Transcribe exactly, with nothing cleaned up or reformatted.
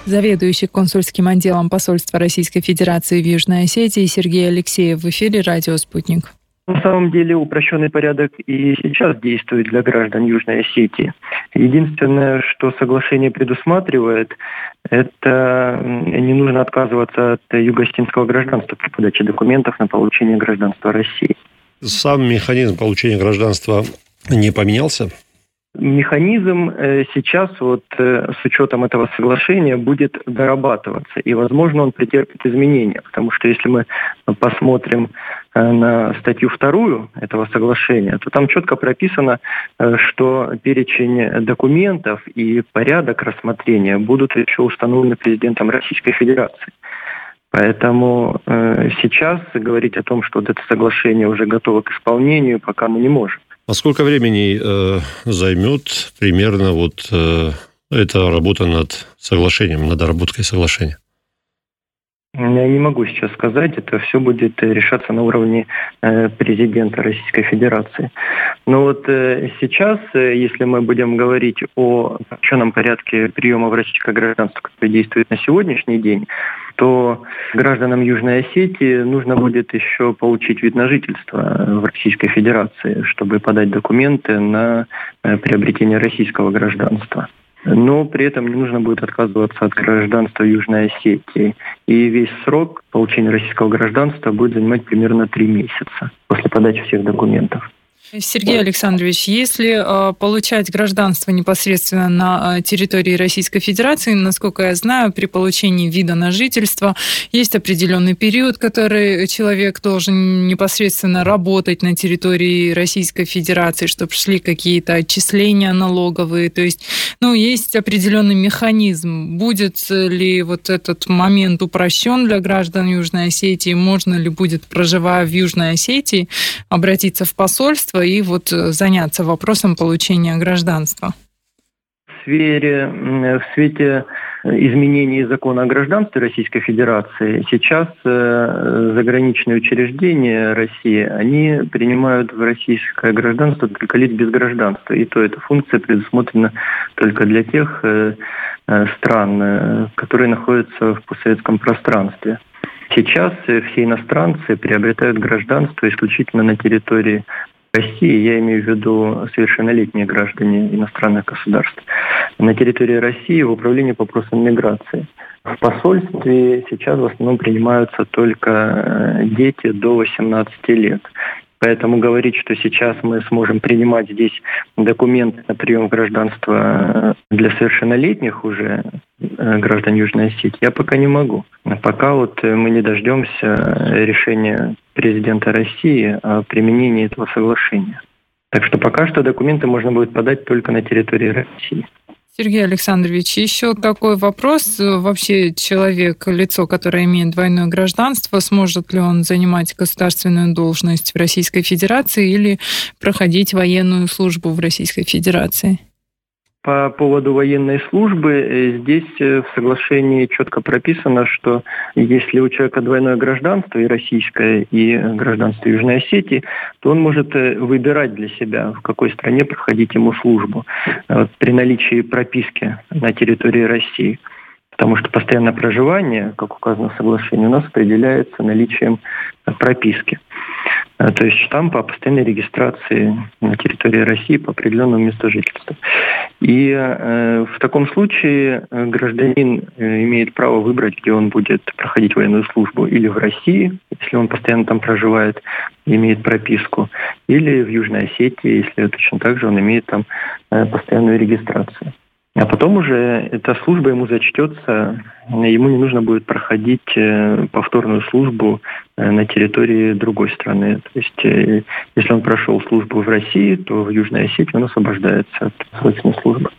Заведующий консульским отделом посольства Российской Федерации в Южной Осетии Сергей Алексеев в эфире «Радио Спутник». На самом деле упрощенный порядок и сейчас действует для граждан Южной Осетии. Единственное, что соглашение предусматривает, это не нужно отказываться от юго-осетинского гражданства при подаче документов на получение гражданства России. Сам механизм получения гражданства не поменялся? Механизм сейчас вот с учетом этого соглашения будет дорабатываться, и, возможно, он претерпит изменения, потому что если мы посмотрим на статью вторую этого соглашения, то там четко прописано, что перечень документов и порядок рассмотрения будут еще установлены президентом Российской Федерации. Поэтому э, сейчас говорить о том, что вот это соглашение уже готово к исполнению, пока мы не можем. А сколько времени э, займет примерно вот э, эта работа над соглашением, над доработкой соглашения? Я не могу сейчас сказать, это все будет решаться на уровне э, президента Российской Федерации. Но вот э, сейчас, э, если мы будем говорить о упрощенном порядке приема в российское гражданство, который действует на сегодняшний день, то гражданам Южной Осетии нужно будет еще получить вид на жительство в Российской Федерации, чтобы подать документы на э, приобретение российского гражданства. Но при этом не нужно будет отказываться от гражданства Южной Осетии. И весь срок получения российского гражданства будет занимать примерно три месяца после подачи всех документов. Сергей Александрович, если э, получать гражданство непосредственно на э, территории Российской Федерации, насколько я знаю, при получении вида на жительство есть определенный период, который человек должен непосредственно работать на территории Российской Федерации, чтобы шли какие-то отчисления налоговые. То есть, ну, есть определенный механизм. Будет ли вот этот момент упрощен для граждан Южной Осетии? Можно ли будет, проживая в Южной Осетии, обратиться в посольство и вот заняться вопросом получения гражданства? В сфере, в свете изменений закона о гражданстве Российской Федерации сейчас заграничные учреждения России, они принимают в российское гражданство только лиц без гражданства. И то эта функция предусмотрена только для тех стран, которые находятся в постсоветском пространстве. Сейчас все иностранцы приобретают гражданство исключительно на территории России, я имею в виду совершеннолетние граждане иностранных государств, на территории России в управлении по вопросам миграции. В посольстве сейчас в основном принимаются только дети до восемнадцати лет. Поэтому говорить, что сейчас мы сможем принимать здесь документы на прием гражданства для совершеннолетних уже граждан Южной Осетии, я пока не могу. Пока вот мы не дождемся решения президента России о применении этого соглашения. Так что пока что документы можно будет подать только на территории России. Сергей Александрович, еще такой вопрос. Вообще человек, лицо, которое имеет двойное гражданство, сможет ли он занимать государственную должность в Российской Федерации или проходить военную службу в Российской Федерации? По поводу военной службы, здесь в соглашении четко прописано, что если у человека двойное гражданство, и российское, и гражданство Южной Осетии, то он может выбирать для себя, в какой стране проходить ему службу при наличии прописки на территории России. Потому что постоянное проживание, как указано в соглашении, у нас определяется наличием прописки. То есть штампа о постоянной регистрации на территории России по определенному месту жительства. И э, в таком случае гражданин имеет право выбрать, где он будет проходить военную службу, или в России, если он постоянно там проживает, имеет прописку, или в Южной Осетии, если точно так же он имеет там э, постоянную регистрацию. А потом уже эта служба ему зачтется, ему не нужно будет проходить повторную службу на территории другой страны. То есть, если он прошел службу в России, то в Южной Осетии он освобождается от срочной службы.